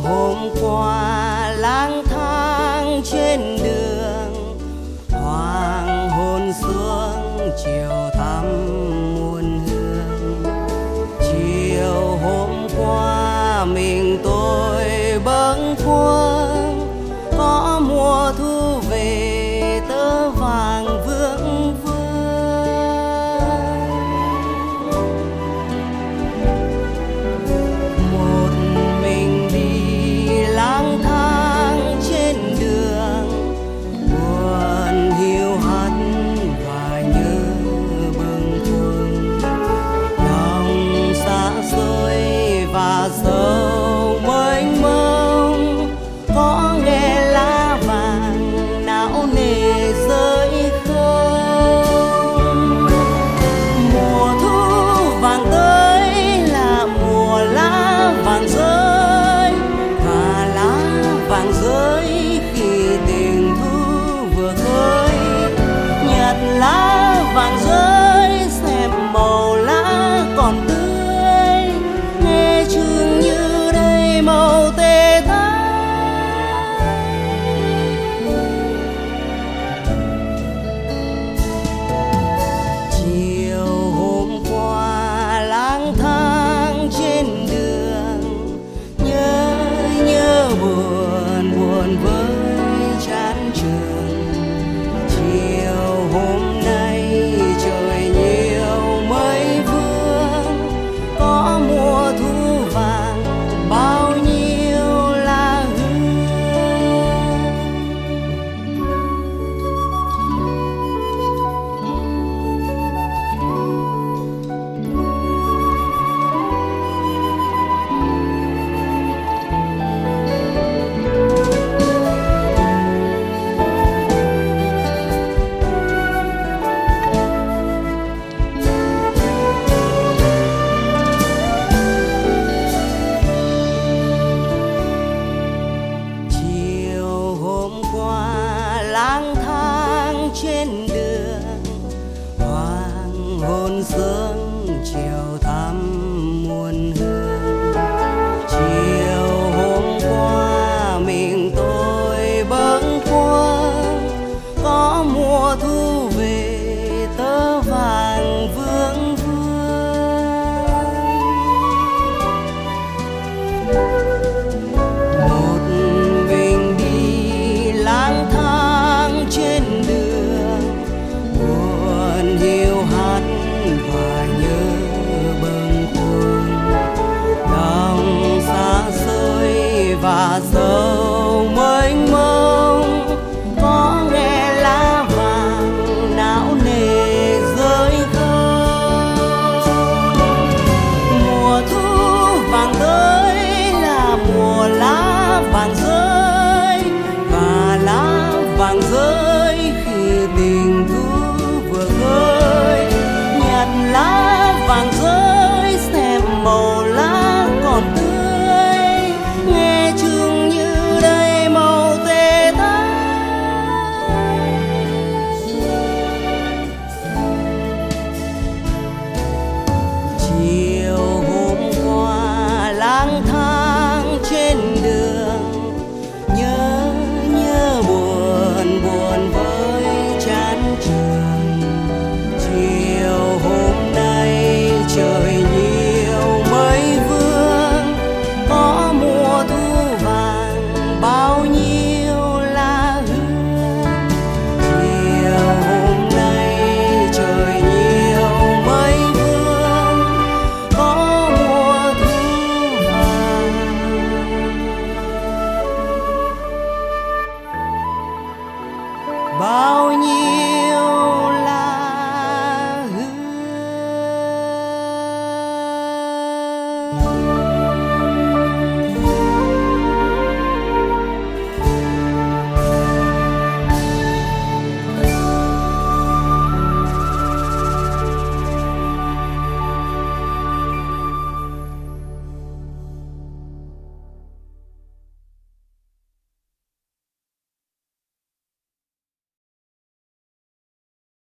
hôm qua lang thang trên đường, hoàng hôn xuống chiều thăm muôn hương. Chiều hôm qua mình tôi bâng khuâng, có mùa thu về tơ vàng vương vương. Một mình đi lang thang trên đường, buồn hiu hắt và nhớ bâng khuâng. Lòng xa xôi và sâu mênh mông, có nghe lá vàng não nề rơi không. Mùa thu vàng tới là mùa lá vàng rơi, và lá vàng rơi khi tình thu vừa khơi. Nhặt lá vàng rơi xem màu lá còn tươi, nghe chừng như đây màu tê tái. Chiều hôm qua lang thang trên đường, nhớ buồn buồn với chán trường. Chiều hôm nay trời nhiều mây vương, có mùa thu vàng bao nhiêu lá hương. Chiều hôm qua lang thang trên đường, hoàng hôn sớm chiều thăm muôn hương. Chiều hôm qua mình tôi bâng khuâng, có mùa thu về tơ vàng vương vương. Một mình đi lang thang trên đường, buồn hiu hắt và nhớ bâng khuâng. Lòng xa xôi và sâu mênh mông, có nghe lá vàng não nề rơi không. Mùa thu vàng tới là mùa lá vàng rơi, và lá vàng rơi khi tình thu vừa khơi. Nhặt lá vàng rơi xem màu lá còn tươi, nghe chừng như đây màu tê tái. Chiều